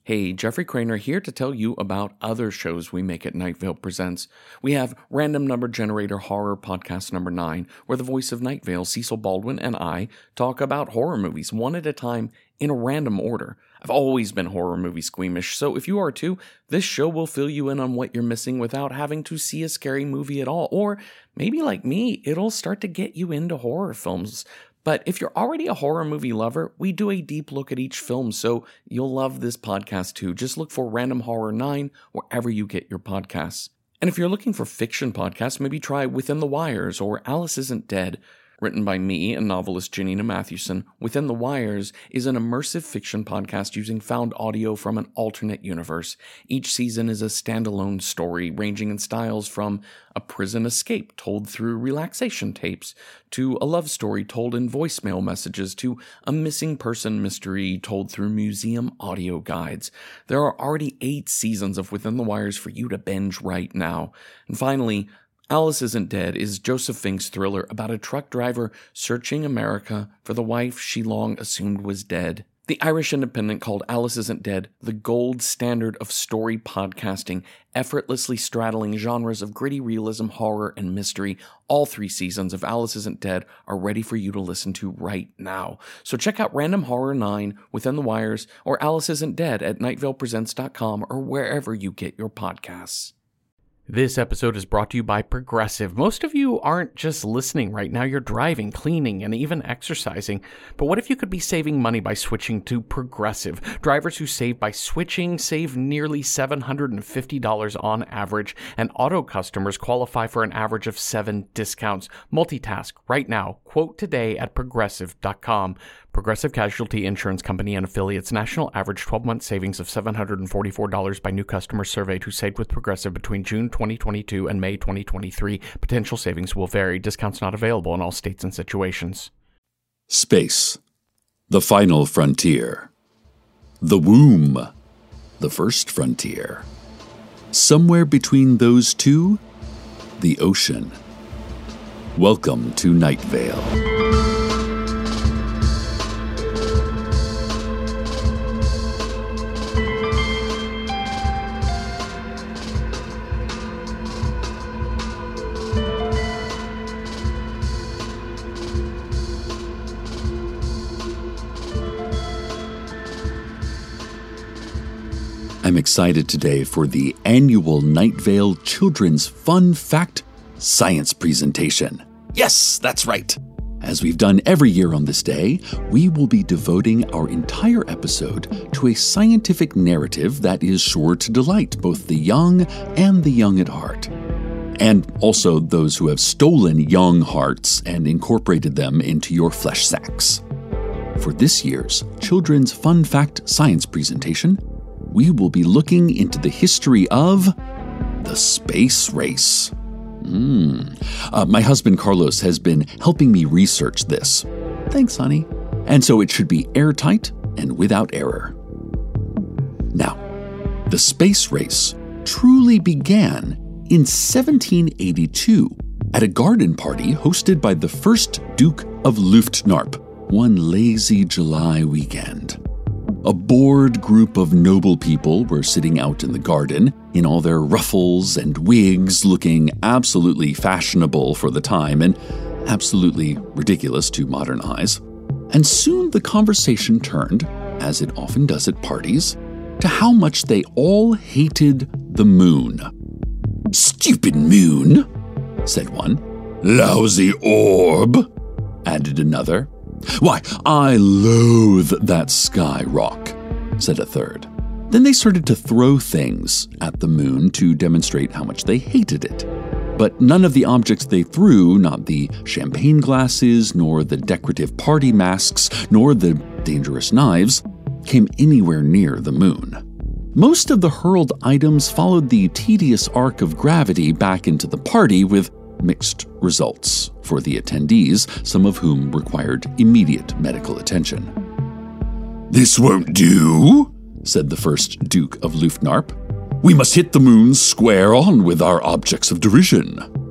Hey, Jeffrey Craner here to tell you about other shows we make at Night Vale Presents. We have Random Number Generator Horror Podcast number 9, where the voice of Night Vale, Cecil Baldwin, and I talk about horror movies one at a time in a random order. I've always been horror movie squeamish, so if you are too, this show will fill you in on what you're missing without having to see a scary movie at all. Or maybe like me, it'll start to get you into horror films. But if you're already a horror movie lover, we do a deep look at each film, so you'll love this podcast too. Just look for Random Horror 9 wherever you get your podcasts. And if you're looking for fiction podcasts, maybe try Within the Wires or Alice Isn't Dead. Written by me and novelist Janina Mathewson, Within the Wires is an immersive fiction podcast using found audio from an alternate universe. Each season is a standalone story ranging in styles from a prison escape told through relaxation tapes, to a love story told in voicemail messages, to a missing person mystery told through museum audio guides. There are already 8 seasons of Within the Wires for you to binge right now. And finally, Alice Isn't Dead is Joseph Fink's thriller about a truck driver searching America for the wife she long assumed was dead. The Irish Independent called Alice Isn't Dead the gold standard of story podcasting, effortlessly straddling genres of gritty realism, horror, and mystery. All 3 seasons of Alice Isn't Dead are ready for you to listen to right now. So check out Random Horror 9, Within the Wires, or Alice Isn't Dead at nightvalepresents.com or wherever you get your podcasts. This episode is brought to you by Progressive. Most of you aren't just listening right now, you're driving, cleaning, and even exercising. But what if you could be saving money by switching to Progressive? Drivers who save by switching save nearly $750 on average, and auto customers qualify for an average of 7 discounts. Multitask right now. Quote today at Progressive.com. Progressive Casualty Insurance Company and affiliates. National average 12-month savings of $744 by new customers surveyed who saved with Progressive between June 2022 and May 2023. Potential savings will vary. Discounts not available in all states and situations. Space, the final frontier. The womb, the first frontier. Somewhere between those two, the ocean. Welcome to Night Vale. I'm excited today for the annual Night Vale Children's Fun Fact Science Presentation. Yes, that's right. As we've done every year on this day, we will be devoting our entire episode to a scientific narrative that is sure to delight both the young and the young at heart. And also those who have stolen young hearts and incorporated them into your flesh sacks. For this year's Children's Fun Fact Science Presentation, we will be looking into the history of the space race. My husband Carlos has been helping me research this. Thanks, honey. And so it should be airtight and without error. Now, the space race truly began in 1782 at a garden party hosted by the first Duke of Luftnarp, one lazy July weekend. A bored group of noble people were sitting out in the garden in all their ruffles and wigs, looking absolutely fashionable for the time and absolutely ridiculous to modern eyes. And soon the conversation turned, as it often does at parties, to how much they all hated the moon. "Stupid moon," said one. "Lousy orb," added another. "Why, I loathe that sky rock," said a third. Then they started to throw things at the moon to demonstrate how much they hated it. But none of the objects they threw, not the champagne glasses, nor the decorative party masks, nor the dangerous knives, came anywhere near the moon. Most of the hurled items followed the tedious arc of gravity back into the party with mixed results for the attendees, some of whom required immediate medical attention. "This won't do," said the first Duke of Luftnarp. "We must hit the moon square on with our objects of derision."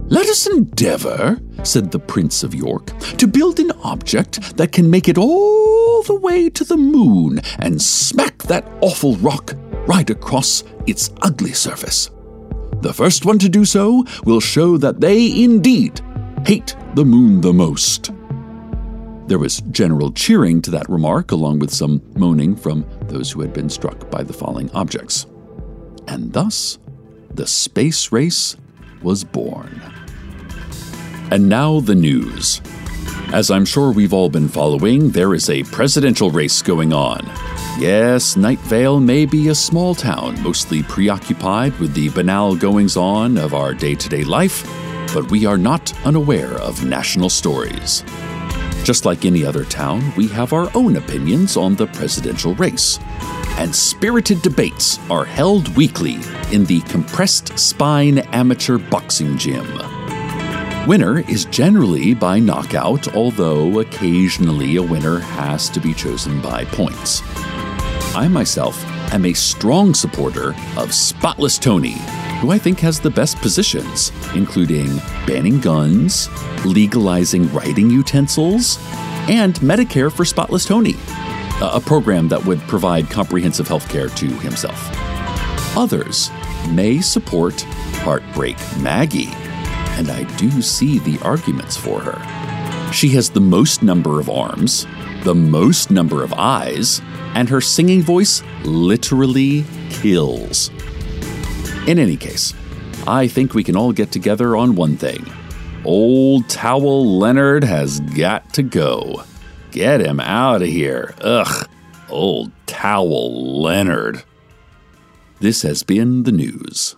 "Let us endeavor," said the Prince of York, "to build an object that can make it all the way to the moon and smack that awful rock right across its ugly surface. The first one to do so will show that they indeed hate the moon the most." There was general cheering to that remark, along with some moaning from those who had been struck by the falling objects. And thus, the space race was born. And now the news. As I'm sure we've all been following, there is a presidential race going on. Yes, Night Vale may be a small town, mostly preoccupied with the banal goings-on of our day-to-day life, but we are not unaware of national stories. Just like any other town, we have our own opinions on the presidential race. And spirited debates are held weekly in the Compressed Spine Amateur Boxing Gym. Winner is generally by knockout, although occasionally a winner has to be chosen by points. I myself am a strong supporter of Spotless Tony, who I think has the best positions, including banning guns, legalizing writing utensils, and Medicare for Spotless Tony, a program that would provide comprehensive health care to himself. Others may support Heartbreak Maggie, and I do see the arguments for her. She has the most number of arms, the most number of eyes, and her singing voice literally kills. In any case, I think we can all get together on one thing. Old Towel Leonard has got to go. Get him out of here. Ugh, Old Towel Leonard. This has been the news.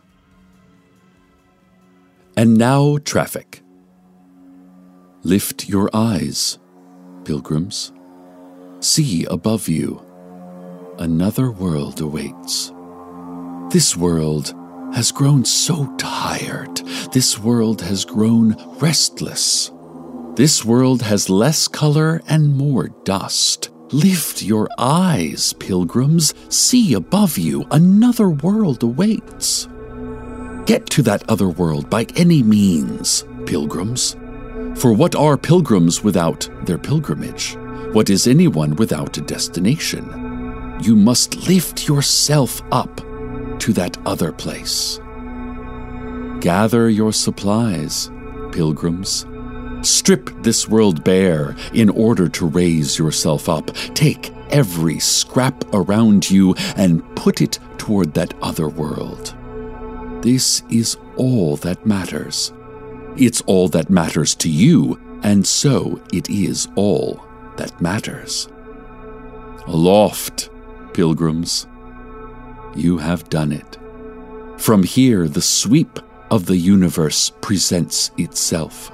And now traffic. Lift your eyes, pilgrims. See above you. Another world awaits. This world has grown so tired. This world has grown restless. This world has less color and more dust. Lift your eyes, pilgrims. See above you. Another world awaits. Get to that other world by any means, pilgrims. For what are pilgrims without their pilgrimage? What is anyone without a destination? You must lift yourself up to that other place. Gather your supplies, pilgrims. Strip this world bare in order to raise yourself up. Take every scrap around you and put it toward that other world. This is all that matters. It's all that matters to you, and so it is all that matters. Aloft, pilgrims. You have done it. From here, the sweep of the universe presents itself.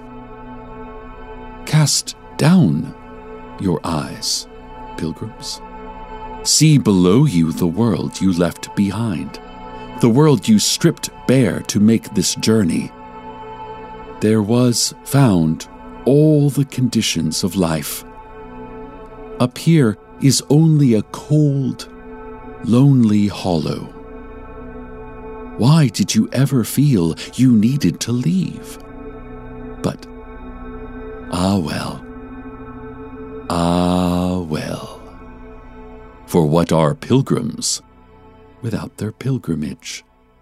Cast down your eyes, pilgrims. See below you the world you left behind, the world you stripped bare to make this journey. There was found all the conditions of life. Up here is only a cold, lonely hollow. Why did you ever feel you needed to leave? But, ah well. For what are pilgrims without their pilgrimage?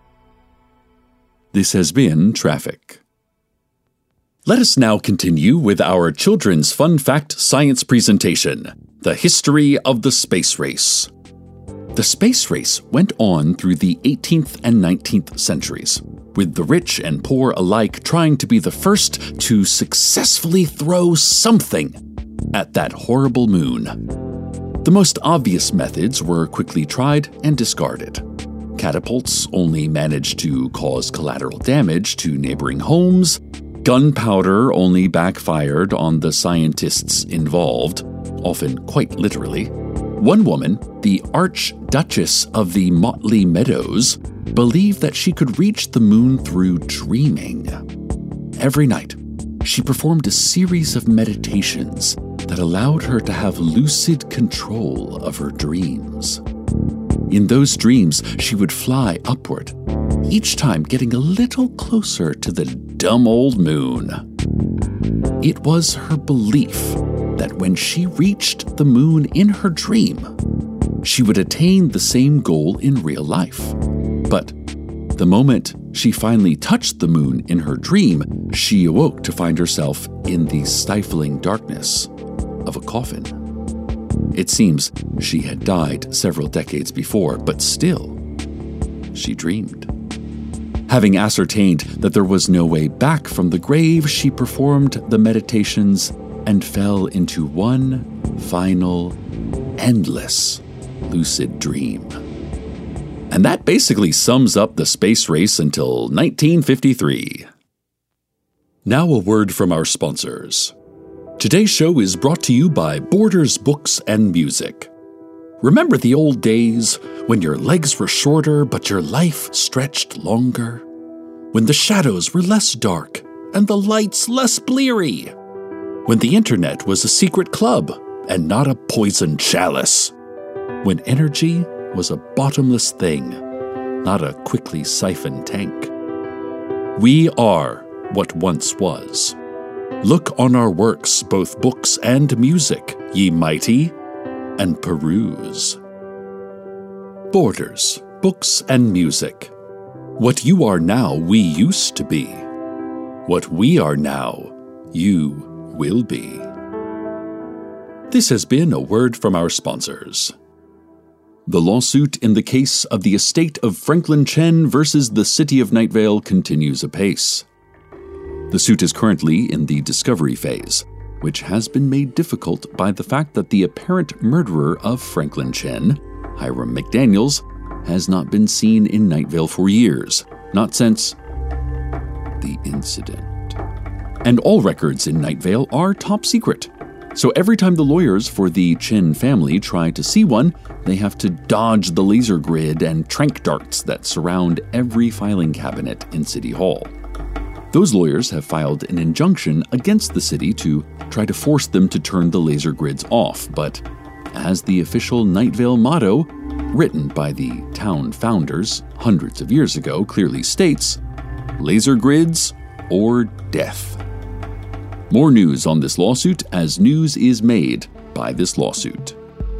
This has been Traffic. Let us now continue with our Children's Fun Fact Science presentation, The History of the Space Race. The space race went on through the 18th and 19th centuries, with the rich and poor alike trying to be the first to successfully throw something at that horrible moon. The most obvious methods were quickly tried and discarded. Catapults only managed to cause collateral damage to neighboring homes. Gunpowder only backfired on the scientists involved, often quite literally. One woman, the Archduchess of the Motley Meadows, believed that she could reach the moon through dreaming. Every night, she performed a series of meditations that allowed her to have lucid control of her dreams. In those dreams, she would fly upward, each time getting a little closer to the dumb old moon. It was her belief that when she reached the moon in her dream, she would attain the same goal in real life. But the moment she finally touched the moon in her dream, she awoke to find herself in the stifling darkness of a coffin. It seems she had died several decades before, but still, she dreamed. Having ascertained that there was no way back from the grave, she performed the meditations and fell into one final, endless, lucid dream. And that basically sums up the space race until 1953. Now a word from our sponsors. Today's show is brought to you by Borders Books and Music. Remember the old days when your legs were shorter but your life stretched longer? When the shadows were less dark and the lights less bleary? When the internet was a secret club and not a poisoned chalice? When energy was a bottomless thing, not a quickly siphoned tank? We are what once was. Look on our works, both books and music, ye mighty, and peruse. Borders, Books and Music. What you are now, we used to be. What we are now, you will be. This has been a word from our sponsors. The lawsuit in the case of the estate of Franklin Chen versus the city of Night Vale continues apace. The suit is currently in the discovery phase, which has been made difficult by the fact that the apparent murderer of Franklin Chen, Hiram McDaniels, has not been seen in Night Vale for years, not since the incident. And all records in Night Vale are top secret, so every time the lawyers for the Chen family try to see one, they have to dodge the laser grid and tranq darts that surround every filing cabinet in City Hall. Those lawyers have filed an injunction against the city to try to force them to turn the laser grids off, but as the official Night Vale motto, written by the town founders hundreds of years ago, clearly states, laser grids or death. More news on this lawsuit as news is made by this lawsuit.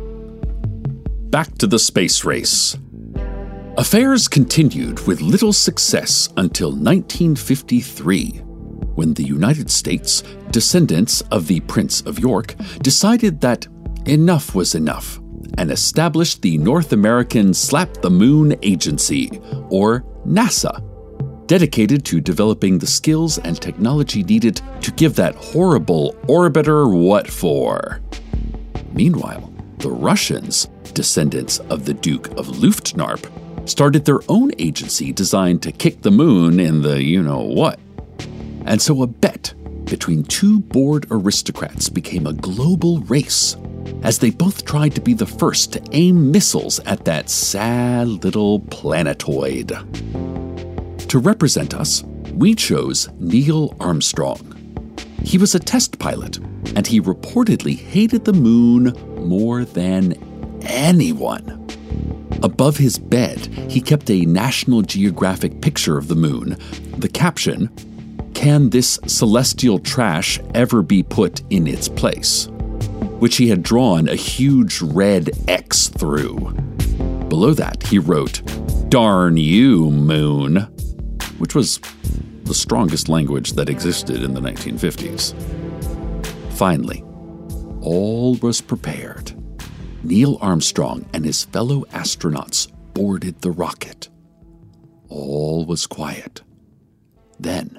Back to the space race. Affairs continued with little success until 1953, when the United States, descendants of the Prince of York, decided that enough was enough and established the North American Slap the Moon Agency, or NASA, dedicated to developing the skills and technology needed to give that horrible orbiter what for. Meanwhile, the Russians, descendants of the Duke of Luftnarp, started their own agency designed to kick the moon in the you-know-what. And so a bet between two bored aristocrats became a global race, as they both tried to be the first to aim missiles at that sad little planetoid. To represent us, we chose Neil Armstrong. He was a test pilot, and he reportedly hated the moon more than anyone. Above his bed, he kept a National Geographic picture of the moon. The caption, "Can this celestial trash ever be put in its place?" which he had drawn a huge red X through. Below that, he wrote, "Darn you, moon," which was the strongest language that existed in the 1950s. Finally, all was prepared. Neil Armstrong and his fellow astronauts boarded the rocket. All was quiet. Then,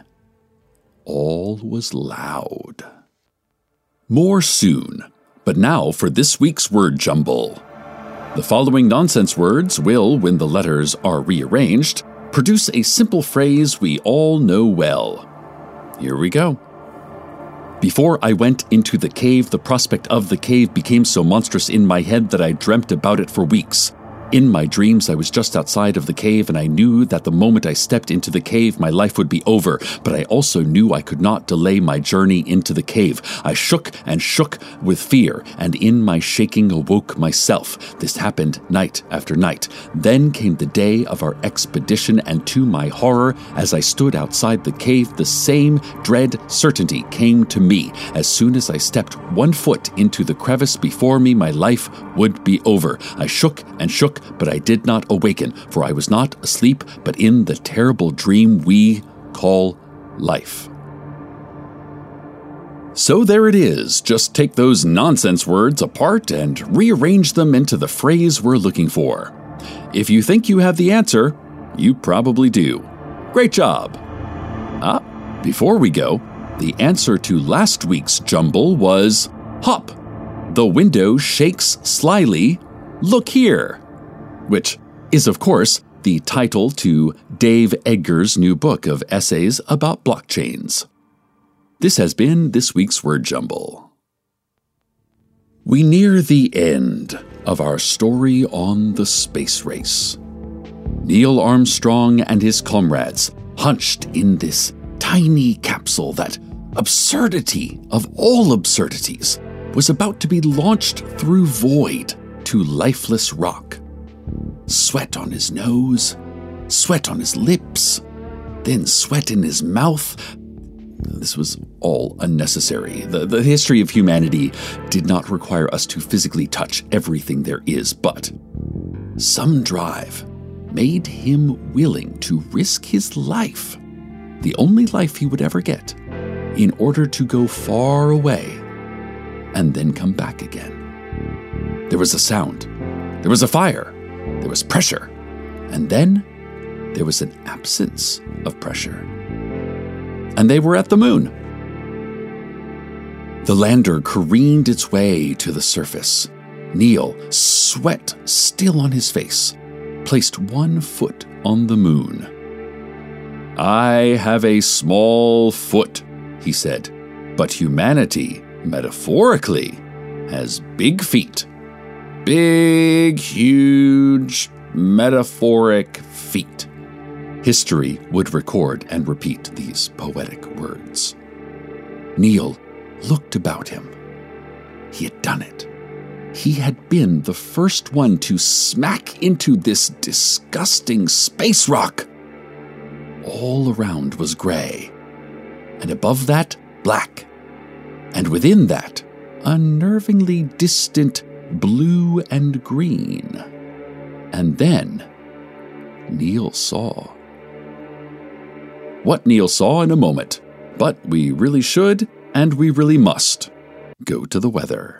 all was loud. More soon, but now for this week's word jumble. The following nonsense words will, when the letters are rearranged, produce a simple phrase we all know well. Here we go. Before I went into the cave, the prospect of the cave became so monstrous in my head that I dreamt about it for weeks. In my dreams, I was just outside of the cave, and I knew that the moment I stepped into the cave, my life would be over. But I also knew I could not delay my journey into the cave. I shook and shook with fear, and in my shaking awoke myself. This happened night after night. Then came the day of our expedition, and to my horror, as I stood outside the cave, the same dread certainty came to me. As soon as I stepped one foot into the crevice before me, my life would be over. I shook and shook, but I did not awaken, for I was not asleep, but in the terrible dream we call life. So there it is. Just take those nonsense words apart and rearrange them into the phrase we're looking for. If you think you have the answer, you probably do. Great job. Before we go, the answer to last week's jumble was hop. The window shakes slyly. Look here. Which is, of course, the title to Dave Edgar's new book of essays about blockchains. This has been this week's Word Jumble. We near the end of our story on the space race. Neil Armstrong and his comrades, hunched in this tiny capsule that, absurdity of all absurdities, was about to be launched through void to lifeless rock. Sweat on his nose, sweat on his lips, then sweat in his mouth. This was all unnecessary. The history of humanity did not require us to physically touch everything there is, but some drive made him willing to risk his life, the only life he would ever get, in order to go far away and then come back again. There was a sound. There was a fire. There was pressure, and then there was an absence of pressure. And they were at the moon. The lander careened its way to the surface. Neil, sweat still on his face, placed one foot on the moon. "I have a small foot," he said, "but humanity, metaphorically, has big feet. Big, huge, metaphoric feet." History would record and repeat these poetic words. Neil looked about him. He had done it. He had been the first one to smack into this disgusting space rock. All around was gray, and above that, black, and within that, unnervingly distant blue and green. And then Neil saw. What Neil saw in a moment, but we really should, and we really must, go to the weather.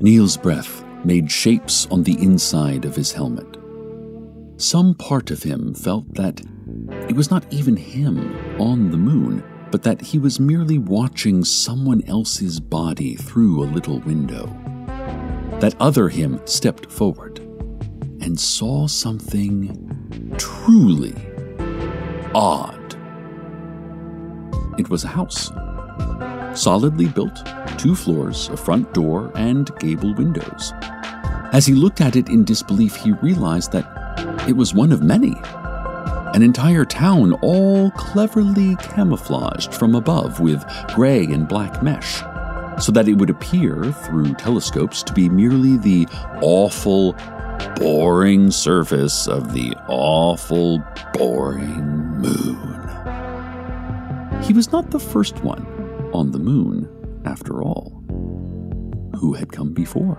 Neil's breath made shapes on the inside of his helmet. Some part of him felt that it was not even him on the moon, but that he was merely watching someone else's body through a little window. That other him stepped forward and saw something truly odd. It was a house, solidly built, 2 floors, a front door, and gable windows. As he looked at it in disbelief, he realized that it was one of many. An entire town all cleverly camouflaged from above with gray and black mesh, so that it would appear through telescopes to be merely the awful, boring surface of the awful, boring moon. He was not the first one on the moon, after all. Who had come before?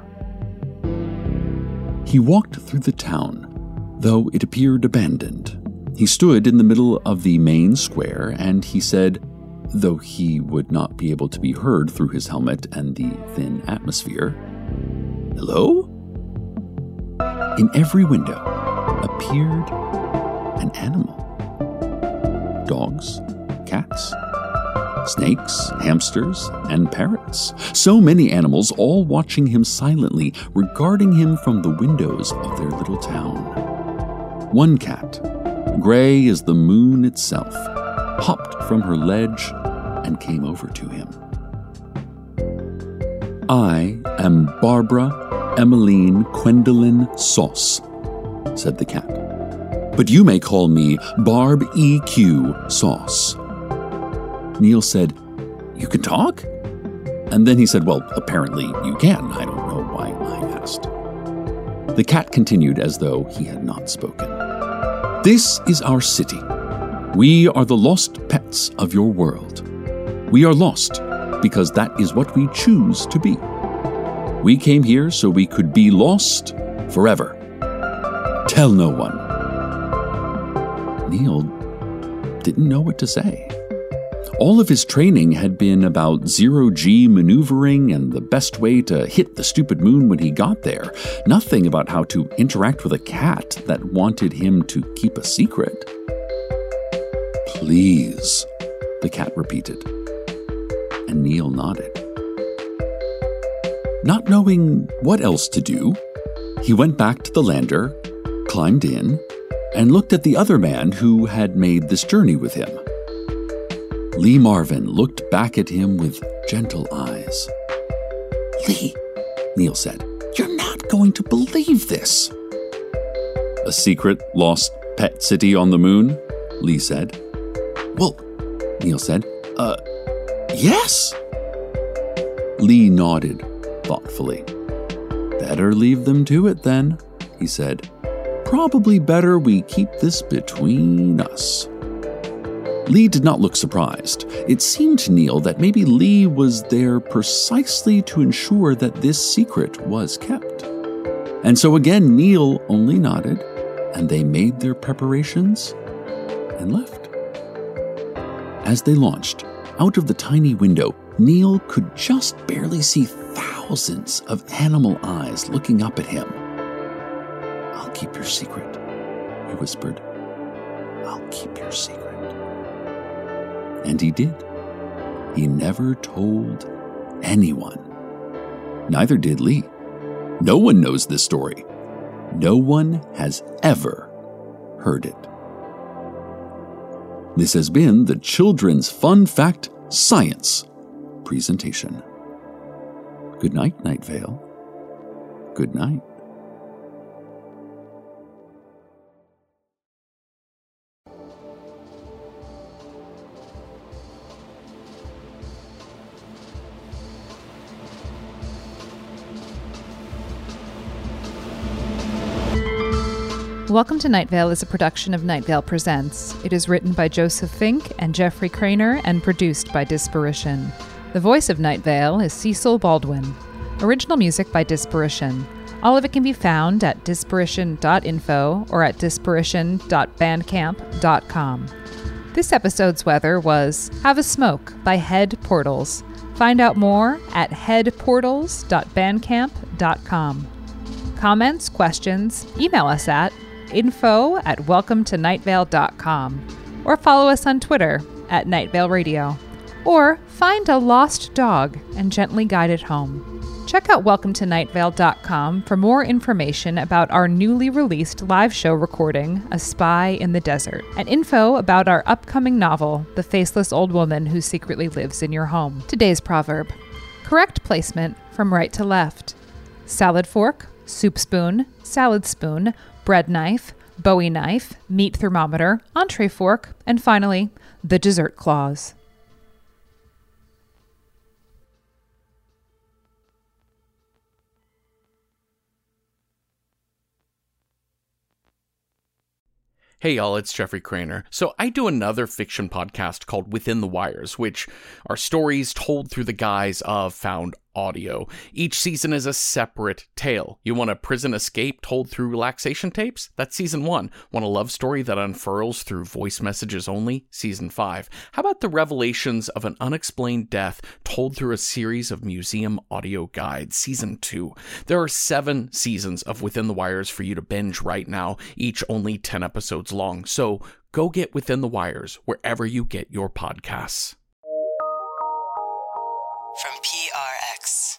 He walked through the town, though it appeared abandoned. He stood in the middle of the main square, and he said, though he would not be able to be heard through his helmet and the thin atmosphere, "Hello?" In every window appeared an animal. Dogs, cats, snakes, hamsters, and parrots. So many animals, all watching him silently, regarding him from the windows of their little town. One cat, gray as the moon itself, hopped from her ledge and came over to him. "I am Barbara Emmeline Gwendolyn Sauce," said the cat. "But you may call me Barb E.Q. Sauce." Neil said, "You can talk?" And then he said, "Well, apparently you can. I don't know why I asked." The cat continued as though he had not spoken. "This is our city. We are the lost pets of your world. We are lost because that is what we choose to be. We came here so we could be lost forever. Tell no one." Neil didn't know what to say. All of his training had been about zero-G maneuvering and the best way to hit the stupid moon when he got there. Nothing about how to interact with a cat that wanted him to keep a secret. "Please," the cat repeated, and Neil nodded. Not knowing what else to do, he went back to the lander, climbed in, and looked at the other man who had made this journey with him. Lee Marvin looked back at him with gentle eyes. "Lee," Neil said, "you're not going to believe this." "A secret lost pet city on the moon?" Lee said. "Well," Neil said, yes." Lee nodded thoughtfully. "Better leave them to it then," he said. "Probably better we keep this between us." Lee did not look surprised. It seemed to Neil that maybe Lee was there precisely to ensure that this secret was kept. And so again, Neil only nodded, and they made their preparations and left. As they launched, out of the tiny window, Neil could just barely see thousands of animal eyes looking up at him. "I'll keep your secret," he whispered. "I'll keep your secret." And he did. He never told anyone. Neither did Lee. No one knows this story. No one has ever heard it. This has been the Children's Fun Fact Science presentation. Good night, Night Vale. Good night. Welcome to Night Vale is a production of Night Vale Presents. It is written by Joseph Fink and Jeffrey Craner and produced by Disparition. The voice of Night Vale is Cecil Baldwin. Original music by Disparition. All of it can be found at disparition.info or at disparition.bandcamp.com. This episode's weather was Have a Smoke by Head Portals. Find out more at headportals.bandcamp.com. Comments, questions, email us at info@welcometonightvale.com or follow us on Twitter at Nightvale Radio. Or find a lost dog and gently guide it home. Check out welcometonightvale.com for more information about our newly released live show recording, A Spy in the Desert, and info about our upcoming novel, The Faceless Old Woman Who Secretly Lives in Your Home. Today's proverb: correct placement from right to left. Salad fork, soup spoon, salad spoon, bread knife, Bowie knife, meat thermometer, entree fork, and finally, the dessert clause. Hey y'all, it's Jeffrey Craner. So I do another fiction podcast called Within the Wires, which are stories told through the guise of found audio. Each season is a separate tale. You want a prison escape told through relaxation tapes? That's season 1. Want a love story that unfurls through voice messages only? Season 5. How about the revelations of an unexplained death told through a series of museum audio guides? Season 2. There are 7 seasons of Within the Wires for you to binge right now, each only 10 episodes long. So go get Within the Wires wherever you get your podcasts. From PRX.